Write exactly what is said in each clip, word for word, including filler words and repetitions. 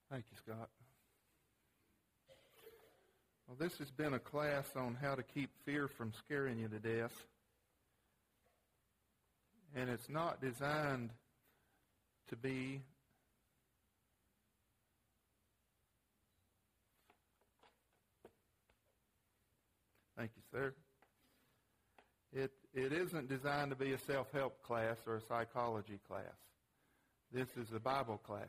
Thank you, Scott. Well, this has been a class on how to keep fear from scaring you to death. And it's not designed to be Thank you, sir. It it isn't designed to be a self-help class or a psychology class. This is a Bible class.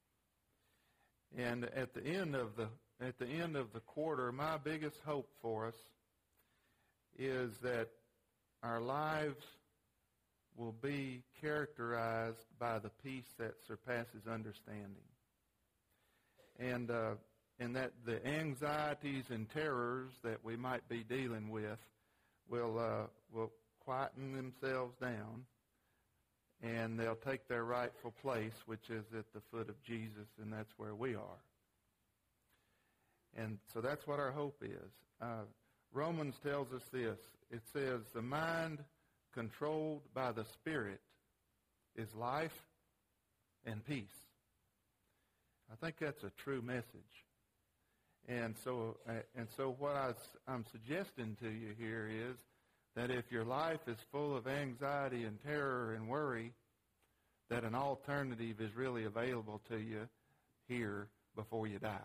And at the end of the at the end of the quarter, my biggest hope for us is that our lives will be characterized by the peace that surpasses understanding. And uh, and that the anxieties and terrors that we might be dealing with will uh, will quieten themselves down, and they'll take their rightful place, which is at the foot of Jesus, and that's where we are. And so that's what our hope is. Uh, Romans tells us this. It says, the mind controlled by the Spirit is life and peace. I think that's a true message. And so uh, and so what I, I'm suggesting to you here is that if your life is full of anxiety and terror and worry, that an alternative is really available to you here before you die.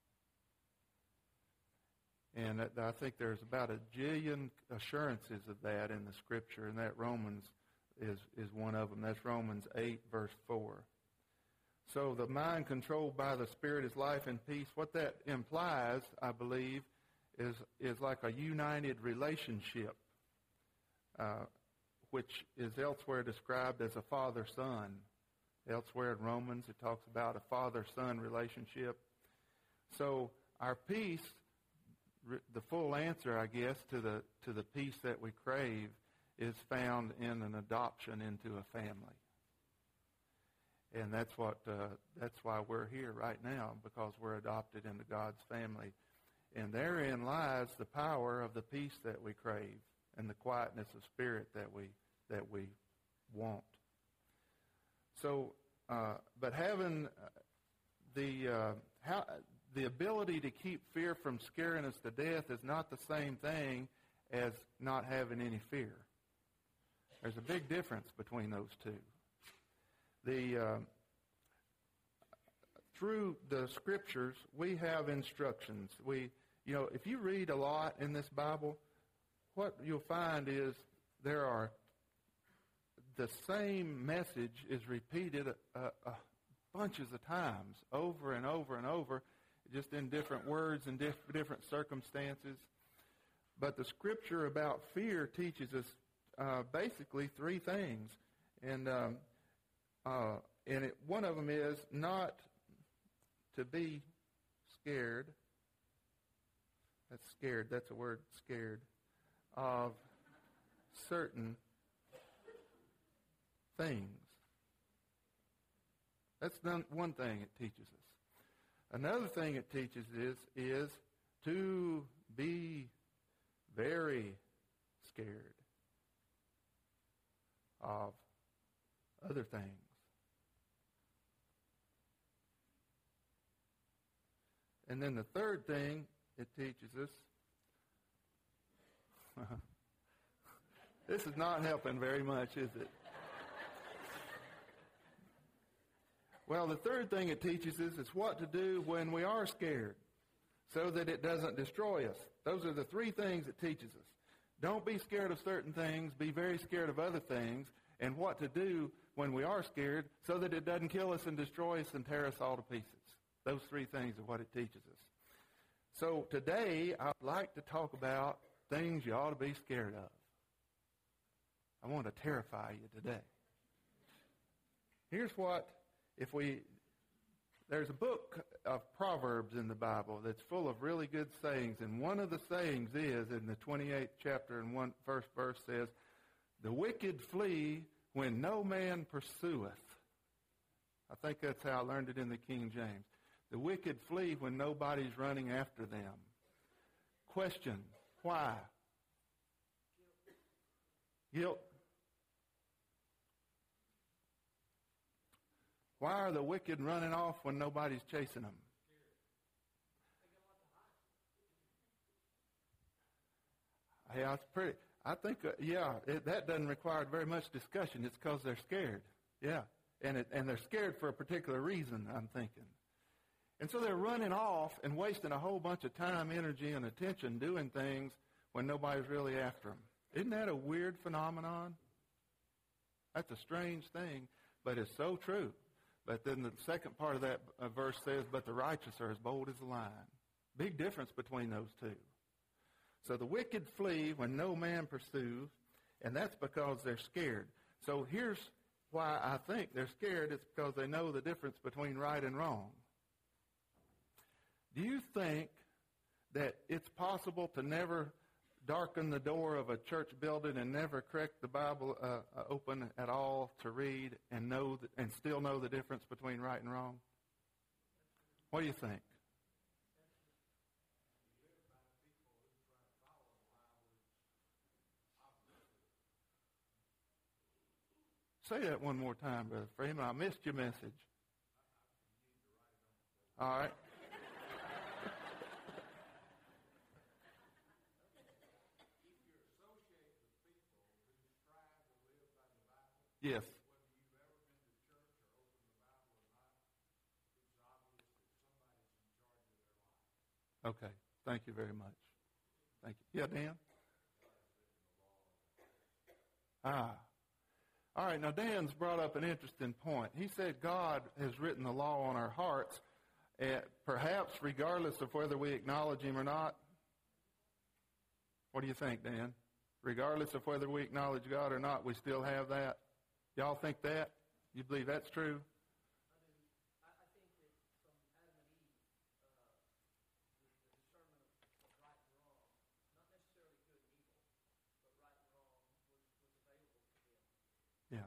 And I think there's about a jillion assurances of that in the Scripture, and that Romans is, is one of them. That's Romans eight, verse four. So the mind controlled by the Spirit is life and peace. What that implies, I believe, is, is like a united relationship, uh, which is elsewhere described as a father-son. Elsewhere in Romans, it talks about a father-son relationship. So our peace, the full answer, I guess, to the to the peace that we crave is found in an adoption into a family. And that's what uh, that's why we're here right now, because we're adopted into God's family. And therein lies the power of the peace that we crave and the quietness of spirit that we that we want. So, uh, but having the uh, how. The ability to keep fear from scaring us to death is not the same thing as not having any fear. There's a big difference between those two. The uh, through the Scriptures, we have instructions. We, you know, if you read a lot in this Bible, what you'll find is there are the same message is repeated a, a bunches of times, over and over and over, just in different words and diff- different circumstances. But the Scripture about fear teaches us uh, basically three things. And um, uh, and it, one of them is not to be scared. That's scared. That's a word, scared, of certain things. That's one thing it teaches us. Another thing it teaches is, is to be very scared of other things. And then the third thing it teaches us, this is not helping very much, is it? Well, the third thing it teaches us is what to do when we are scared so that it doesn't destroy us. Those are the three things it teaches us. Don't be scared of certain things. Be very scared of other things. And what to do when we are scared so that it doesn't kill us and destroy us and tear us all to pieces. Those three things are what it teaches us. So today, I'd like to talk about things you ought to be scared of. I want to terrify you today. Here's what If we, there's a book of Proverbs in the Bible that's full of really good sayings, and one of the sayings is, in the twenty-eighth chapter and one first verse says, the wicked flee when no man pursueth. I think that's how I learned it in the King James. The wicked flee when nobody's running after them. Question, why? Guilt. Why are the wicked running off when nobody's chasing them? Yeah, it's pretty. I think, uh, yeah, it, that doesn't require very much discussion. It's because they're scared. Yeah, and it, and they're scared for a particular reason, I'm thinking. And so they're running off and wasting a whole bunch of time, energy, and attention doing things when nobody's really after them. Isn't that a weird phenomenon? That's a strange thing, but it's so true. But then the second part of that uh, verse says, but the righteous are as bold as a lion. Big difference between those two. So the wicked flee when no man pursues, and that's because they're scared. So here's why I think they're scared. It's because they know the difference between right and wrong. Do you think that it's possible to never darken the door of a church building and never crack the Bible uh, open at all to read and know that, and still know the difference between right and wrong? What do you think? Say that one more time, Brother Freeman. I missed your message. All right. Yes. Okay. Thank you very much. Thank you. Yeah, Dan? Ah. All right. Now, Dan's brought up an interesting point. He said God has written the law on our hearts, uh, perhaps regardless of whether we acknowledge him or not. What do you think, Dan? Regardless of whether we acknowledge God or not, we still have that? Y'all think that? You believe that's true? Yeah.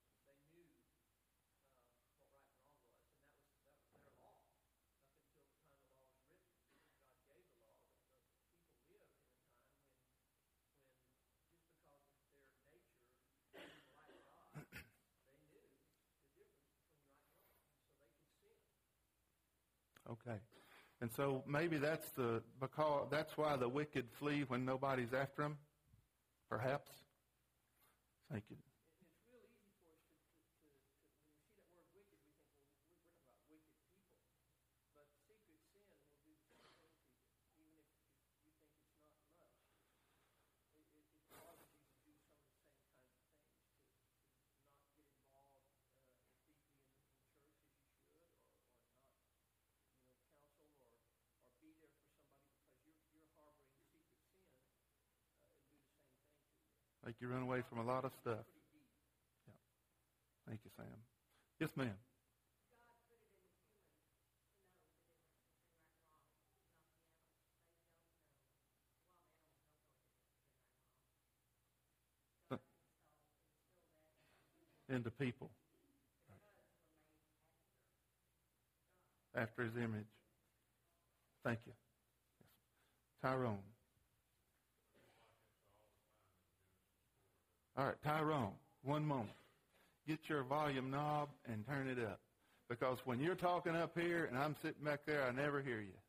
Okay. And so maybe that's the because that's why the wicked flee when nobody's after them. Perhaps. Thank you. Make you run away from a lot of stuff. Yeah. Thank you, Sam. Yes, ma'am. Into people. Right. After his image. Thank you. Yes. Tyrone. All right, Tyrone, one moment. Get your volume knob and turn it up. Because when you're talking up here and I'm sitting back there, I never hear you.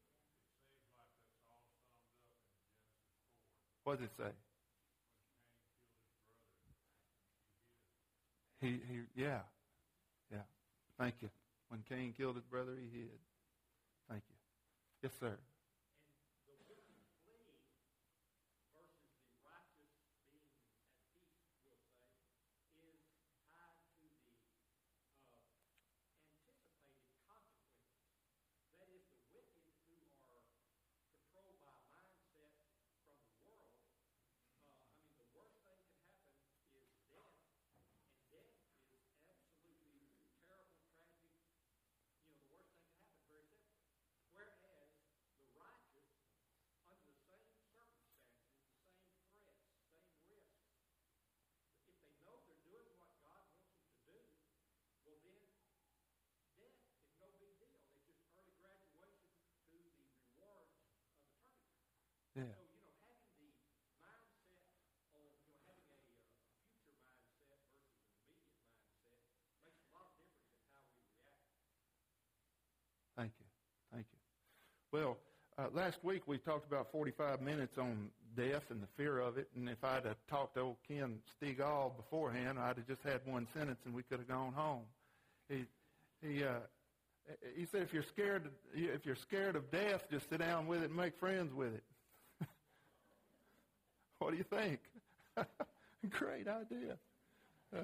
What does it say? He, he, yeah, yeah. Thank you. When Cain killed his brother, he hid. Thank you. Yes, sir. Well, uh, last week we talked about forty-five minutes on death and the fear of it, and if I'd have talked to old Ken Stegall beforehand, I'd have just had one sentence and we could have gone home. He, he, uh, he said, if you're scared, if you're scared of death, just sit down with it and make friends with it. What do you think? Great idea. Uh,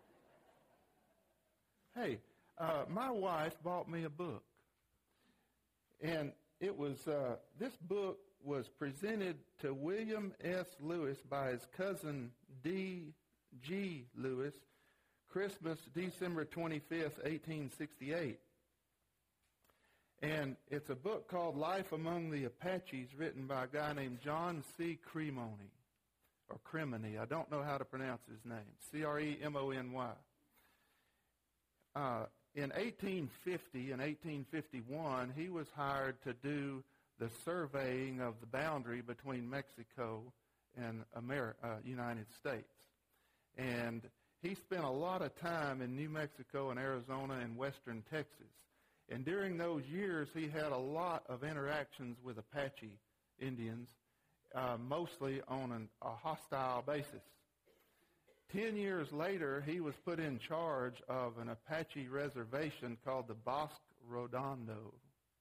hey, uh, my wife bought me a book, and it was uh, this book was presented to William S. Lewis by his cousin D G. Lewis, Christmas, December twenty-fifth, eighteen sixty-eight. And it's a book called Life Among the Apaches, written by a guy named John C. Cremony, or Cremony. I don't know how to pronounce his name. C R E M O N Y. Uh, in eighteen fifty and eighteen fifty-one, he was hired to do the surveying of the boundary between Mexico and Ameri- uh, United States. And he spent a lot of time in New Mexico and Arizona and western Texas. And during those years, he had a lot of interactions with Apache Indians, uh, mostly on an, a hostile basis. Ten years later, he was put in charge of an Apache reservation called the Bosque Redondo.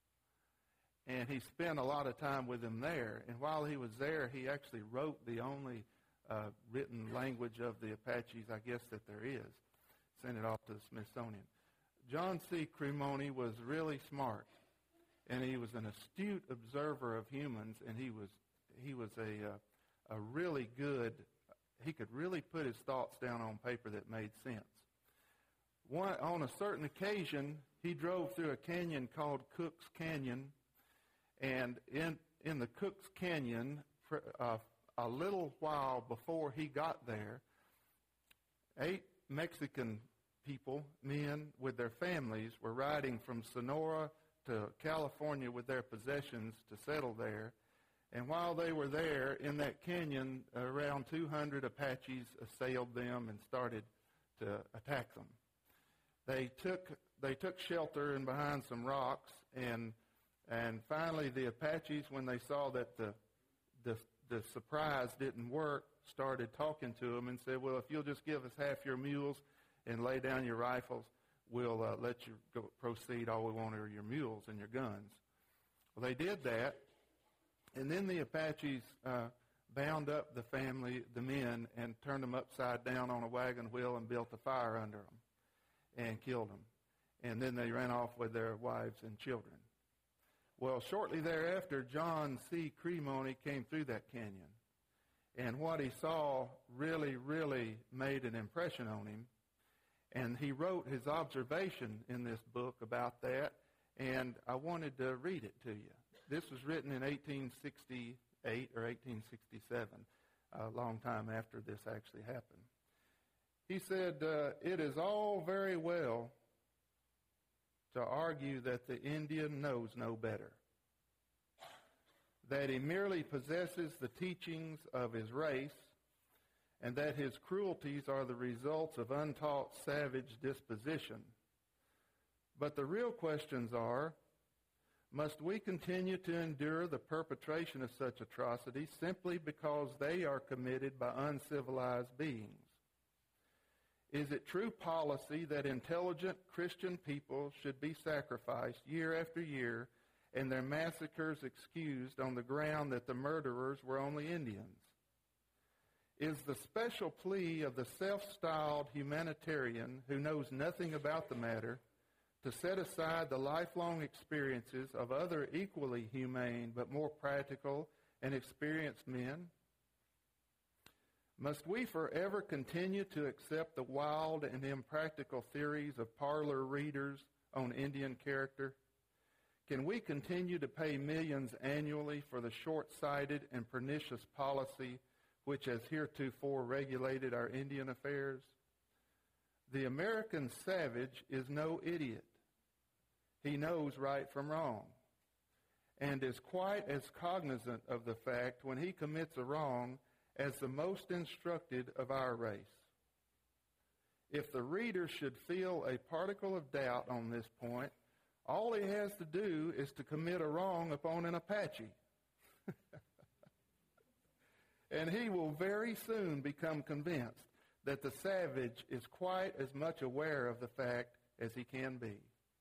And he spent a lot of time with them there. And while he was there, he actually wrote the only uh, written language of the Apaches, I guess, that there is. Sent it off to the Smithsonian. John C. Cremony was really smart, and he was an astute observer of humans, and he was he was a uh, a really good. He could really put his thoughts down on paper that made sense. One, on a certain occasion, he drove through a canyon called Cook's Canyon, and in in the Cook's Canyon, for, uh, a little while before he got there, eight Mexican people, men with their families, were riding from Sonora to California with their possessions to settle there. And while they were there in that canyon, around two hundred Apaches assailed them and started to attack them. They took they took shelter in behind some rocks, and and finally the Apaches, when they saw that the the the surprise didn't work, started talking to them and said, "Well, if you'll just give us half your mules and lay down your rifles, we'll uh, let you go proceed. All we want are your mules and your guns." Well, they did that, and then the Apaches uh, bound up the family, the men, and turned them upside down on a wagon wheel and built a fire under them and killed them. And then they ran off with their wives and children. Well, shortly thereafter, John C. Cremony came through that canyon, and what he saw really, really made an impression on him. And he wrote his observation in this book about that, and I wanted to read it to you. This was written in eighteen sixty-eight or eighteen sixty-seven, a long time after this actually happened. He said, uh, "It is all very well to argue that the Indian knows no better, that he merely possesses the teachings of his race, and that his cruelties are the results of untaught savage disposition. But the real questions are, must we continue to endure the perpetration of such atrocities simply because they are committed by uncivilized beings? Is it true policy that intelligent Christian people should be sacrificed year after year and their massacres excused on the ground that the murderers were only Indians? Is the special plea of the self-styled humanitarian who knows nothing about the matter to set aside the lifelong experiences of other equally humane but more practical and experienced men? Must we forever continue to accept the wild and impractical theories of parlor readers on Indian character? Can we continue to pay millions annually for the short-sighted and pernicious policy which has heretofore regulated our Indian affairs? The American savage is no idiot. He knows right from wrong, and is quite as cognizant of the fact when he commits a wrong as the most instructed of our race. If the reader should feel a particle of doubt on this point, All he has to do is to commit a wrong upon an Apache. And he will very soon become convinced that the savage is quite as much aware of the fact as he can be.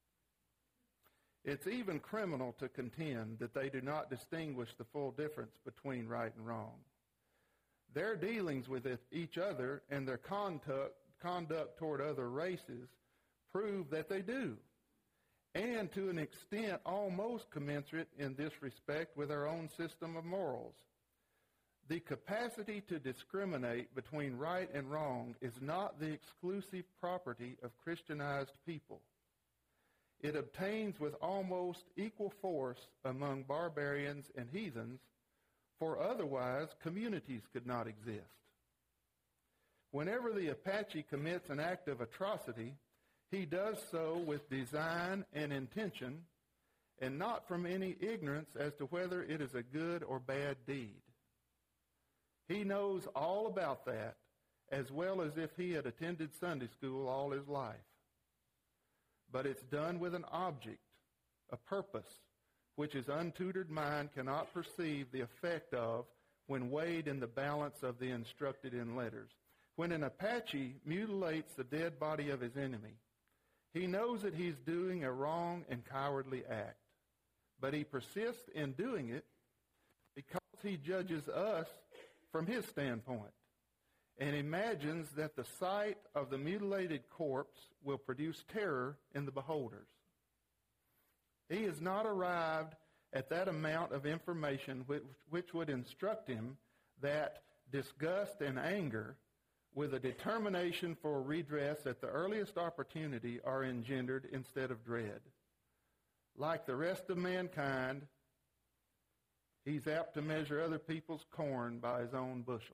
It's even criminal to contend that they do not distinguish the full difference between right and wrong. Their dealings with each other and their conduct, conduct toward other races prove that they do, and to an extent almost commensurate in this respect with our own system of morals. The capacity to discriminate between right and wrong is not the exclusive property of Christianized people. It obtains with almost equal force among barbarians and heathens, for otherwise communities could not exist. Whenever the Apache commits an act of atrocity, he does so with design and intention, and not from any ignorance as to whether it is a good or bad deed. He knows all about that as well as if he had attended Sunday school all his life. But it's done with an object, a purpose, which his untutored mind cannot perceive the effect of when weighed in the balance of the instructed in letters. When an Apache mutilates the dead body of his enemy, he knows that he's doing a wrong and cowardly act, but he persists in doing it because he judges us from his standpoint and imagines that the sight of the mutilated corpse will produce terror in the beholders. He has not arrived at that amount of information which, which would instruct him that disgust and anger with a determination for redress at the earliest opportunity are engendered instead of dread. Like the rest of mankind, he's apt to measure other people's corn by his own bushel.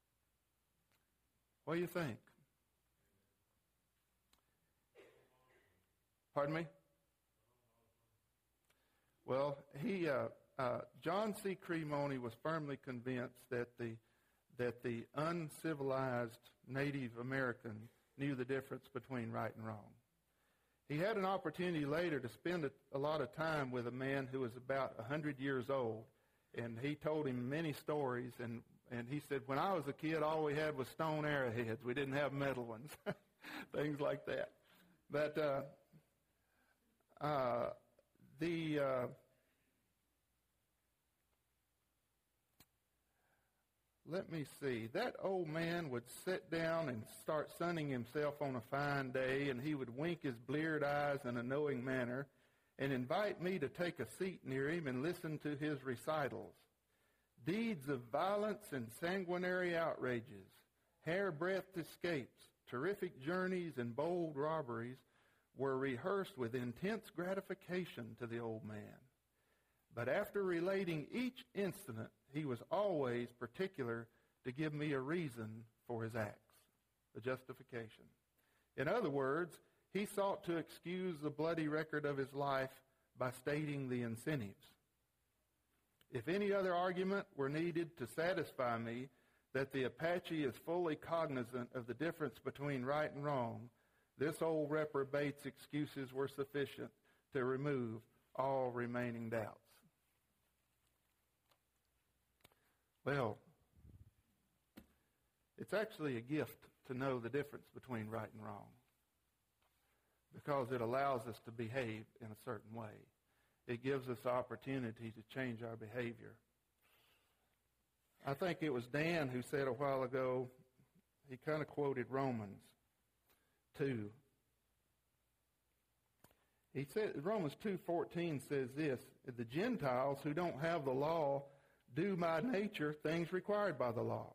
What do you think? Pardon me? Well, he, uh, uh, John C. Cremoni was firmly convinced that the that the uncivilized Native American knew the difference between right and wrong. He had an opportunity later to spend a, a lot of time with a man who was about one hundred years old, and he told him many stories, and, and he said, when I was a kid, all we had was stone arrowheads. We didn't have metal ones, things like that. But uh, uh, the... Uh, Let me see. That old man would sit down and start sunning himself on a fine day, and he would wink his bleared eyes in a knowing manner and invite me to take a seat near him and listen to his recitals. Deeds of violence and sanguinary outrages, hair-breadth escapes, terrific journeys, and bold robberies were rehearsed with intense gratification to the old man. But after relating each incident, he was always particular to give me a reason for his acts, a justification. In other words, he sought to excuse the bloody record of his life by stating the incentives. If any other argument were needed to satisfy me that the Apache is fully cognizant of the difference between right and wrong, this old reprobate's excuses were sufficient to remove all remaining doubts. Well, it's actually a gift to know the difference between right and wrong, because it allows us to behave in a certain way. It gives us the opportunity to change our behavior. I think it was Dan who said a while ago, he kind of quoted Romans two. He said, Romans two fourteen says this, the Gentiles who don't have the law do by nature things required by the law.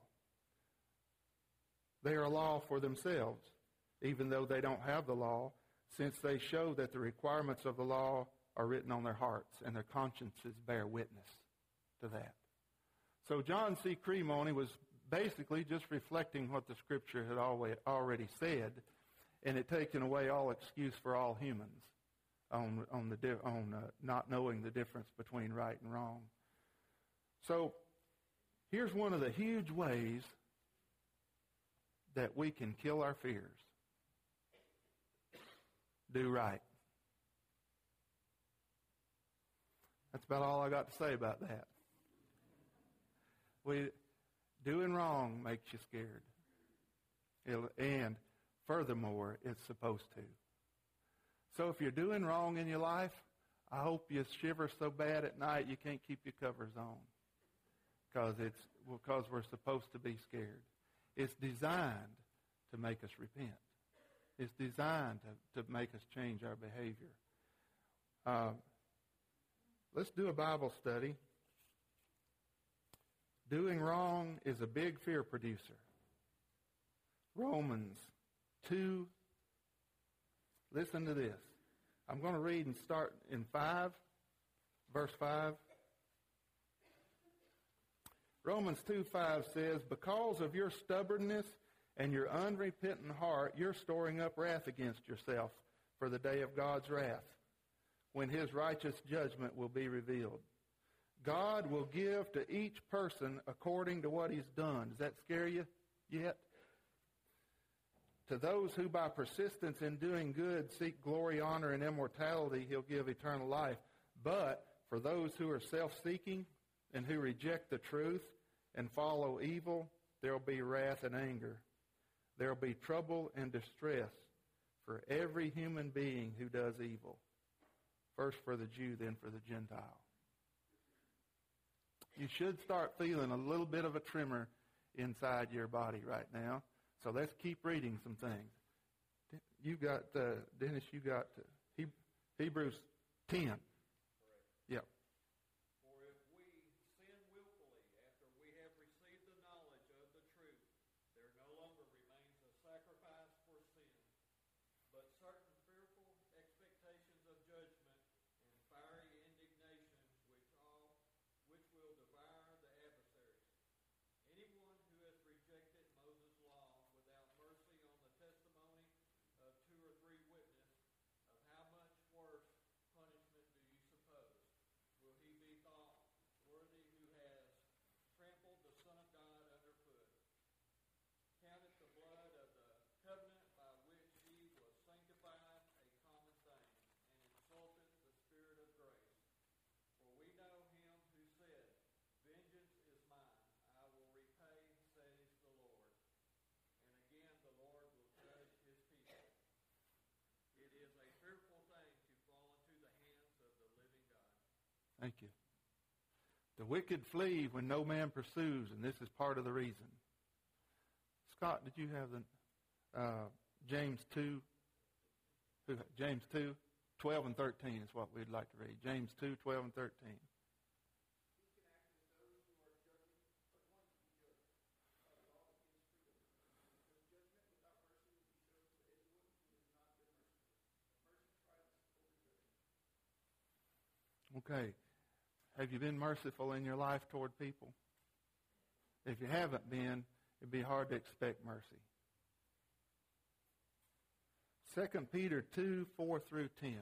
They are a law for themselves, even though they don't have the law, since they show that the requirements of the law are written on their hearts, and their consciences bear witness to that. So John C. Cremoni was basically just reflecting what the Scripture had already said, and it taken away all excuse for all humans on, on, the, on uh, not knowing the difference between right and wrong. So here's one of the huge ways that we can kill our fears. Do right. That's about all I got to say about that. We, doing wrong makes you scared. It'll, and furthermore, it's supposed to. So if you're doing wrong in your life, I hope you shiver so bad at night you can't keep your covers on. Because it's because we're supposed to be scared. It's designed to make us repent. It's designed to, to make us change our behavior. Uh, let's do a Bible study. Doing wrong is a big fear producer. Romans two. Listen to this. I'm going to read and start in five, verse five. Romans two five says, because of your stubbornness and your unrepentant heart, you're storing up wrath against yourself for the day of God's wrath, when his righteous judgment will be revealed. God will give to each person according to what he's done. Does that scare you yet? To those who by persistence in doing good seek glory, honor, and immortality, he'll give eternal life. But for those who are self-seeking and who reject the truth and follow evil, there will be wrath and anger. There will be trouble and distress for every human being who does evil. First for the Jew, then for the Gentile. You should start feeling a little bit of a tremor inside your body right now. So let's keep reading some things. You got, uh, Dennis, you got uh, he, Hebrews ten. Correct. Yep. For if we sin willfully after we have received the knowledge of the truth, there no longer remains a sacrifice for sin, but certain fearful expectations of judgment and fiery indignation which all which will devour the adversaries. Anyone who has rejected Moses' law without mercy on the testimony of two or three witnesses, of how much worse punishment do you suppose will he be thought worthy who has trampled the Son of God underfoot, counted the blood of the covenant by which he was sanctified a common thing, and insulted the Spirit of grace? For we know him who said, vengeance is mine, I will repay, says the Lord. And again the Lord will judge his people. It is a fearful thing to fall into the hands of the living God. Thank you. The wicked flee when no man pursues, and this is part of the reason. Scott, did you have the uh, James two? Who, James two, twelve and thirteen is what we'd like to read. James two, twelve and thirteen. Okay. Have you been merciful in your life toward people? If you haven't been, it'd be hard to expect mercy. Second Peter two, four through ten.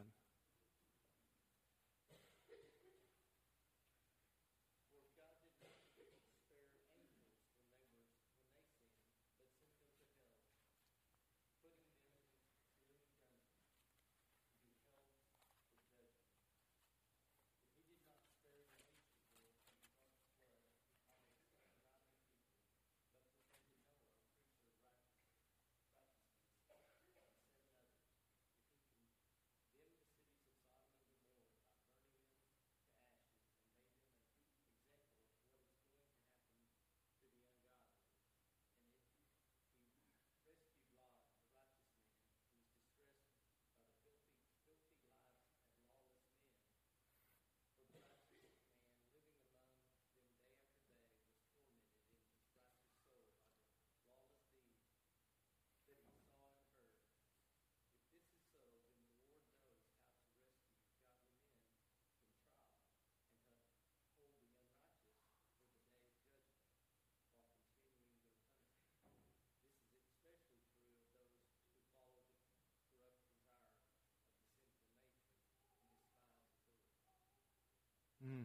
Mm.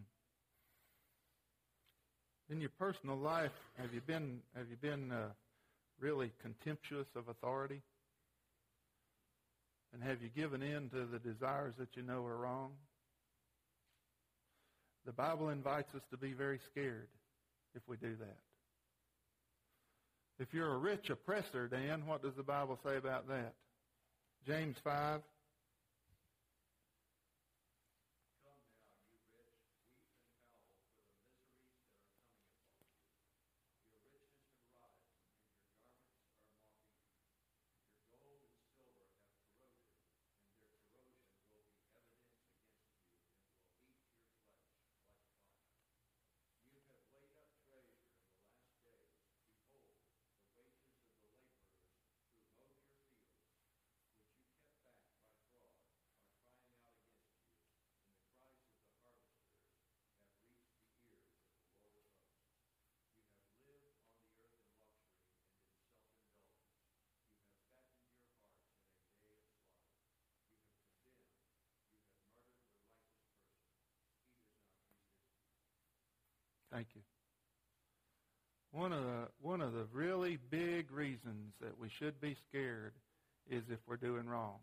In your personal life, have you been have you been uh, really contemptuous of authority? And have you given in to the desires that you know are wrong? The Bible invites us to be very scared if we do that. If you're a rich oppressor, Dan, what does the Bible say about that? James five. Thank you. One of the one of the really big reasons that we should be scared is if we're doing wrong.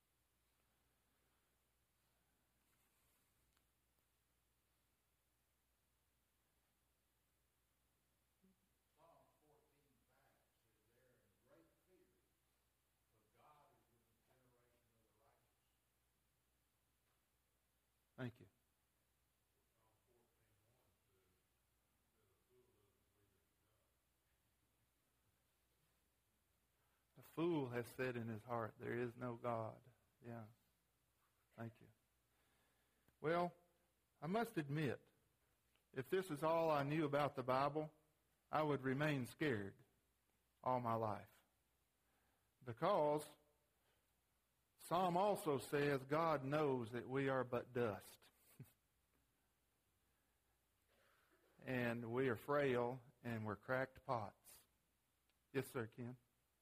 Thank you. A fool has said in his heart, there is no God. Yeah. Thank you. Well, I must admit, if this is all I knew about the Bible, I would remain scared all my life. Because Psalm also says God knows that we are but dust. And we are frail and we're cracked pots. Yes, sir, Ken.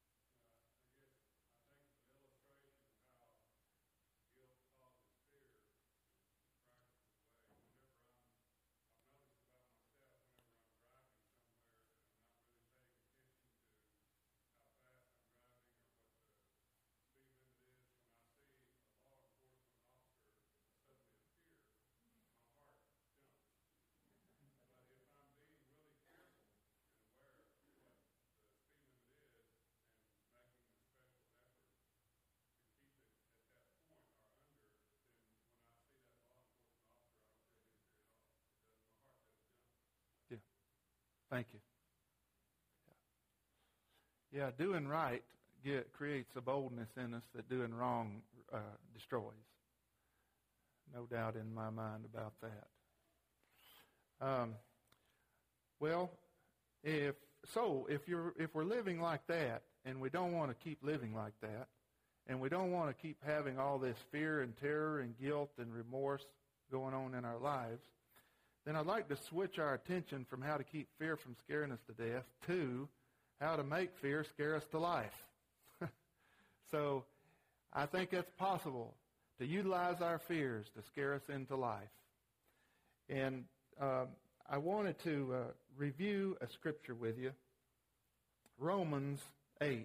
Thank you. Yeah, yeah doing right get, creates a boldness in us that doing wrong uh, destroys. No doubt in my mind about that. Um, well, if so, if you're if we're living like that, and we don't want to keep living like that, and we don't want to keep having all this fear and terror and guilt and remorse going on in our lives, then I'd like to switch our attention from how to keep fear from scaring us to death to how to make fear scare us to life. So I think it's possible to utilize our fears to scare us into life. And uh, I wanted to uh, review a scripture with you, Romans eight.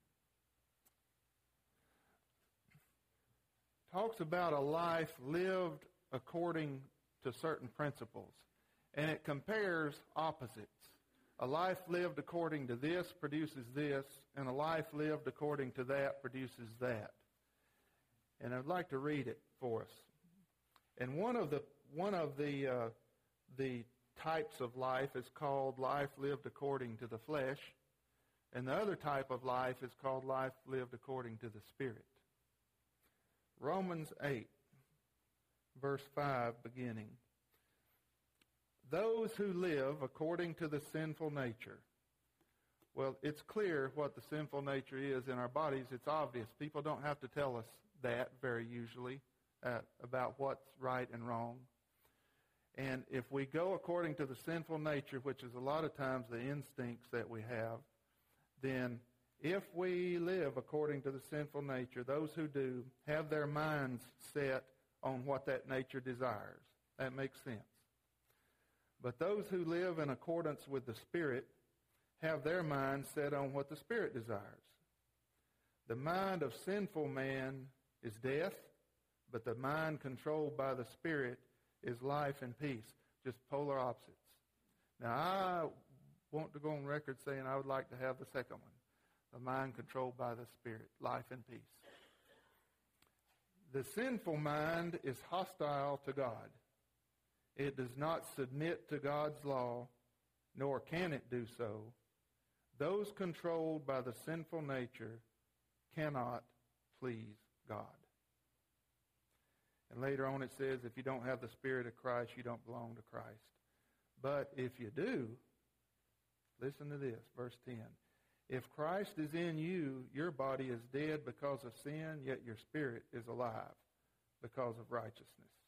Talks about a life lived according to certain principles. And it compares opposites. A life lived according to this produces this, and a life lived according to that produces that. And I'd like to read it for us. And one of the one of the uh, the types of life is called life lived according to the flesh, and the other type of life is called life lived according to the Spirit. Romans eight, verse five, beginning. Those who live according to the sinful nature. Well, it's clear what the sinful nature is in our bodies. It's obvious. People don't have to tell us that very usually uh, about what's right and wrong. And if we go according to the sinful nature, which is a lot of times the instincts that we have, then if we live according to the sinful nature, those who do have their minds set on what that nature desires. That makes sense. But those who live in accordance with the Spirit have their minds set on what the Spirit desires. The mind of sinful man is death, but the mind controlled by the Spirit is life and peace, just polar opposites. Now, I want to go on record saying I would like to have the second one, the mind controlled by the Spirit, life and peace. The sinful mind is hostile to God. It does not submit to God's law, nor can it do so. Those controlled by the sinful nature cannot please God. And later on it says, if you don't have the Spirit of Christ, you don't belong to Christ. But if you do, listen to this, verse ten. If Christ is in you, your body is dead because of sin, yet your spirit is alive because of righteousness.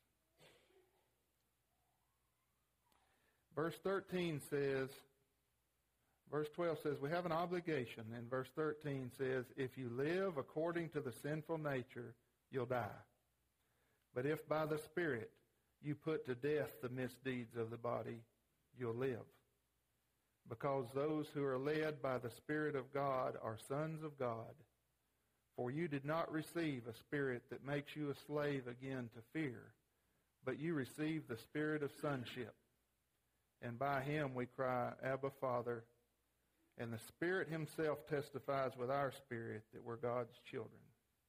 Verse thirteen says, verse twelve says, we have an obligation. And verse thirteen says, if you live according to the sinful nature, you'll die. But if by the Spirit you put to death the misdeeds of the body, you'll live. Because those who are led by the Spirit of God are sons of God. For you did not receive a spirit that makes you a slave again to fear, but you received the Spirit of sonship. And by him we cry, Abba, Father. And the Spirit himself testifies with our spirit that we're God's children.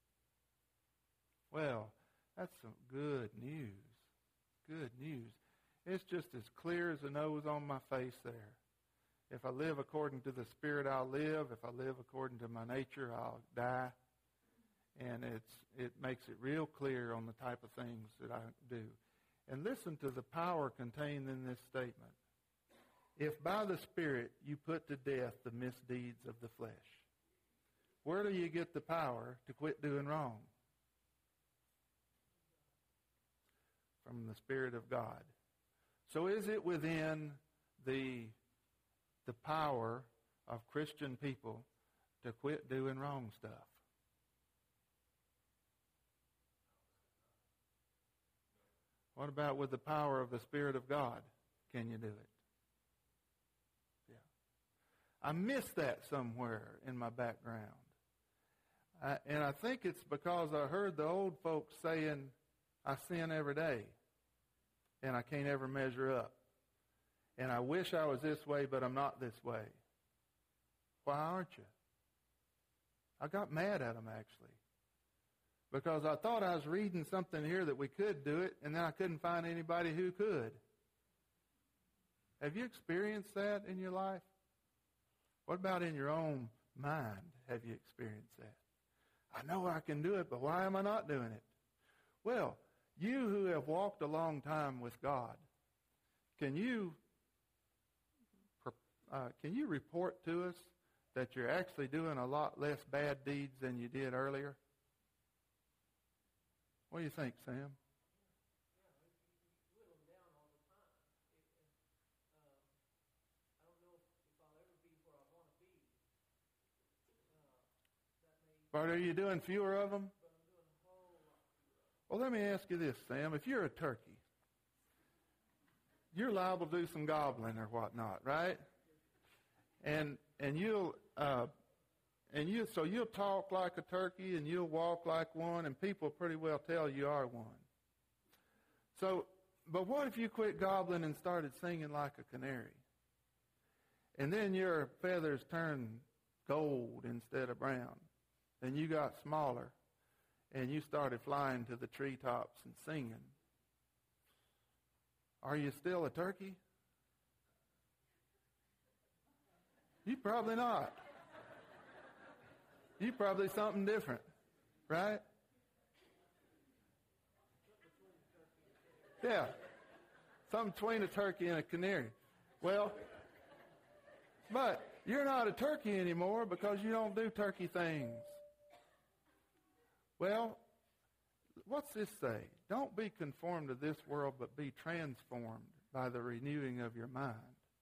Well, that's some good news. Good news. It's just as clear as the nose on my face there. If I live according to the Spirit, I'll live. If I live according to my nature, I'll die. And it's it makes it real clear on the type of things that I do. And listen to the power contained in this statement. If by the Spirit you put to death the misdeeds of the flesh. Where do you get the power to quit doing wrong? From the Spirit of God. So is it within the, the power of Christian people to quit doing wrong stuff? What about with the power of the Spirit of God? Can you do it? Yeah. I missed that somewhere in my background. I, and I think it's because I heard the old folks saying, I sin every day, and I can't ever measure up. And I wish I was this way, but I'm not this way. Why aren't you? I got mad at them, actually. Because I thought I was reading something here that we could do it, and then I couldn't find anybody who could. Have you experienced that in your life? What about in your own mind have you experienced that? I know I can do it, but why am I not doing it? Well, you who have walked a long time with God, can you uh, can you report to us that you're actually doing a lot less bad deeds than you did earlier? What do you think, Sam? But are you doing fewer of them? Well, let me ask you this, Sam. If you're a turkey, you're liable to do some gobbling or whatnot, right? And and you'll uh, and you so you'll talk like a turkey and you'll walk like one, and people pretty well tell you are one. So, but what if you quit gobbling and started singing like a canary? And then your feathers turned gold instead of brown, and you got smaller, and you started flying to the treetops and singing. Are you still a turkey? You probably not. You probably something different, right? Yeah, something between a turkey and a canary. Well, but you're not a turkey anymore because you don't do turkey things. Well, what's this say? Don't be conformed to this world, but be transformed by the renewing of your mind.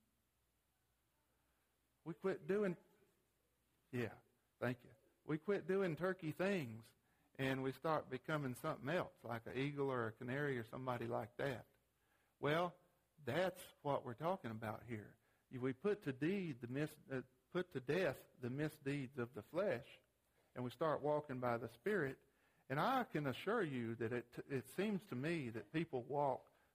We quit doing, yeah, thank you. We quit doing turkey things, and we start becoming something else, like an eagle or a canary or somebody like that. Well, that's what we're talking about here. We put to deed the mis, uh, put to death the misdeeds of the flesh, and we start walking by the Spirit. And I can assure you that it it seems to me that people walk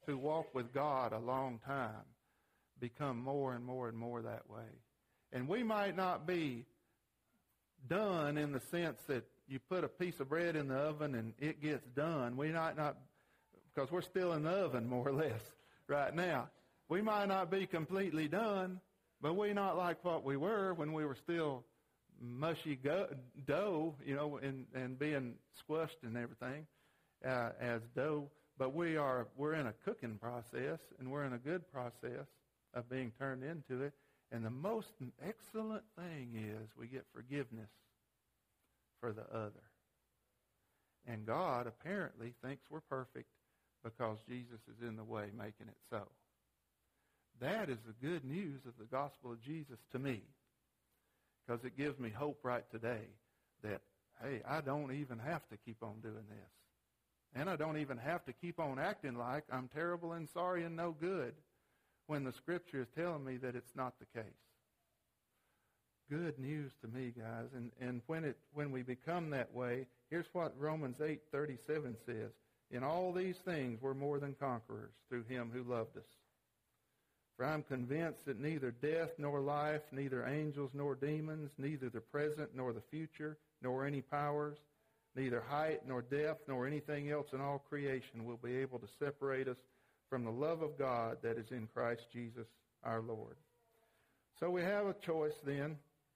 who walk with God a long time become more and more and more that way. And we might not be done in the sense that you put a piece of bread in the oven and it gets done. We might not, because we're still in the oven more or less right now. We might not be completely done, but we're not like what we were when we were still mushy go, dough, you know, and, and being squished and everything uh, as dough. But we are, we're in a cooking process, and we're in a good process of being turned into it. And the most excellent thing is we get forgiveness for the other. And God apparently thinks we're perfect because Jesus is in the way making it so. That is the good news of the gospel of Jesus to me, because it gives me hope right today that, hey, I don't even have to keep on doing this. And I don't even have to keep on acting like I'm terrible and sorry and no good when the Scripture is telling me that it's not the case. Good news to me, guys. And, and when it when we become that way, here's what Romans eight thirty-seven says. In all these things we're more than conquerors through him who loved us. For I'm convinced that neither death nor life, neither angels nor demons, neither the present nor the future, nor any powers, neither height nor depth nor anything else in all creation will be able to separate us from the love of God that is in Christ Jesus our Lord. So we have a choice then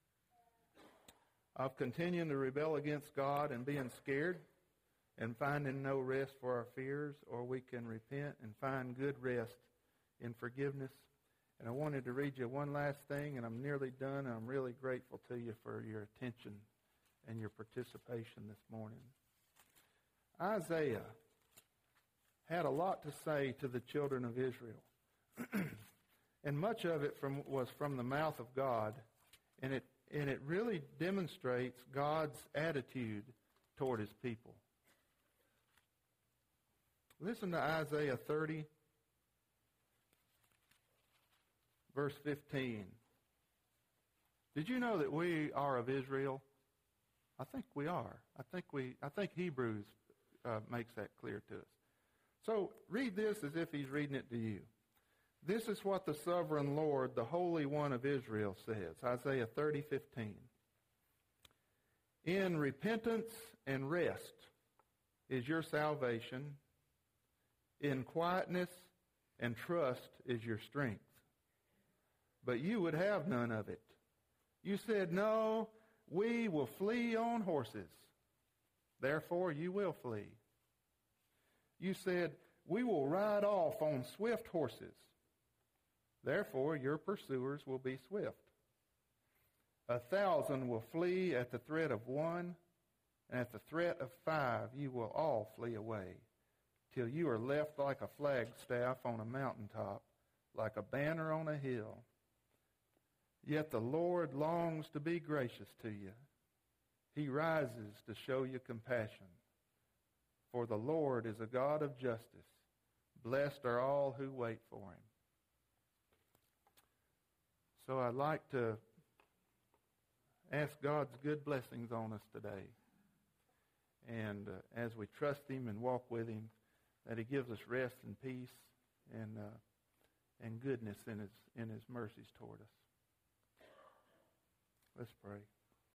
of continuing to rebel against God and being scared and finding no rest for our fears, or we can repent and find good rest in forgiveness. And I wanted to read you one last thing, and I'm nearly done, and I'm really grateful to you for your attention and your participation this morning. Isaiah had a lot to say to the children of Israel. And much of it from, was from the mouth of God, and it, and it really demonstrates God's attitude toward his people. Listen to Isaiah thirty, verse fifteen. Did you know that we are of Israel? I think we are. I think we. I think Hebrews uh, makes that clear to us. So read this as if he's reading it to you. This is what the sovereign Lord, the Holy One of Israel, says. Isaiah thirty, fifteen. In repentance and rest is your salvation. In quietness and trust is your strength. But you would have none of it. You said, no, we will flee on horses. Therefore you will flee. You said, we will ride off on swift horses. Therefore your pursuers will be swift. A thousand will flee at the threat of one, and at the threat of five you will all flee away, till you are left like a flagstaff on a mountaintop, like a banner on a hill. Yet the Lord longs to be gracious to you. He rises to show you compassion. For the Lord is a God of justice. Blessed are all who wait for him. So I'd like to ask God's good blessings on us today. And uh, as we trust him and walk with him, that he gives us rest and peace and uh, and goodness in his in his mercies toward us. Let's pray.